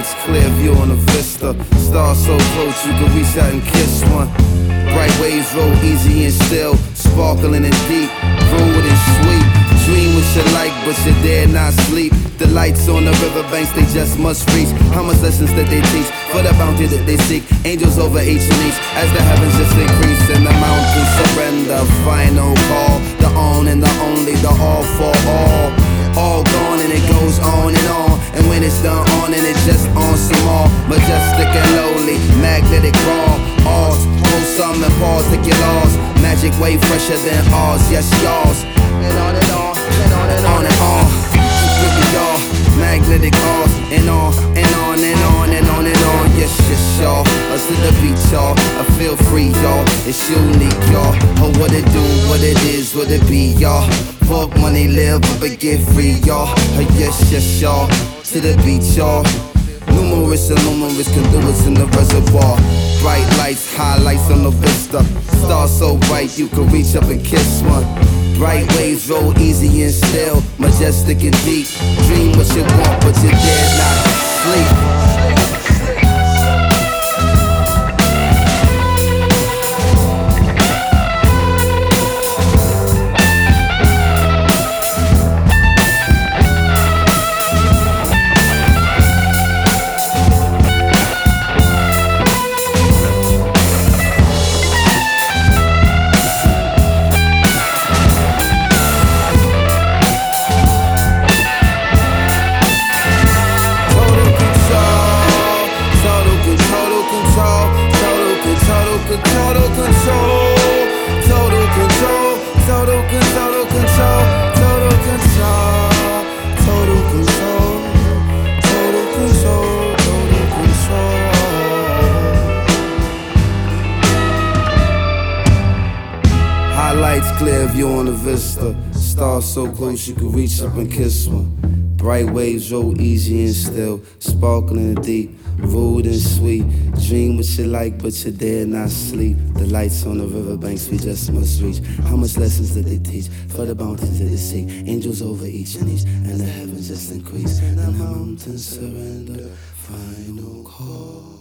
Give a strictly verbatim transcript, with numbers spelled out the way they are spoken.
lights, clear view on the vista. Stars so close you can reach out and kiss one. Bright waves roll easy and still, sparkling and deep, rude and sweet. Dream what you like, but you dare not sleep. The lights on the riverbanks, they just must reach. How much lessons that they teach for the bounty that they seek? Angels over each and each, as the heavens just increase and the mountains surrender. Final call, the on and the only, the all for all. All gone and it goes on and on. And when it's done on and it just on some more. Majestic and lowly, magnetic raw. All, hold some and pause, take your laws. Magic way fresher than ours, yes yours. And on and on, and on and on and on. With me y'all, magnetic off and on and on and on and on and on. Yes, yes y'all, us to the beat y'all. I feel free y'all, it's unique y'all. Oh what it do, what it is, what it be y'all. Fuck money, live but get free y'all. Oh yes, yes y'all, to the beat y'all. Numerous and numerous conduits in the reservoir. Bright lights, highlights on the vista. Stars so bright you can reach up and kiss one. Bright waves roll easy and still, majestic and deep. Dream what you want, but you dare not sleep. Total control, total control, total control, total control, total control, total control, total control, total control. Highlights, clear view on the vista. Stars so close you can reach up and kiss one. Bright waves roll easy and still, sparkling and deep, rude and sweet. Dream what you like, but you dare not sleep. The lights on the riverbanks we just must reach. How much lessons did they teach for the bounties that they seek? Angels over each and each, and the heavens just increase, and the mountains surrender. Final call.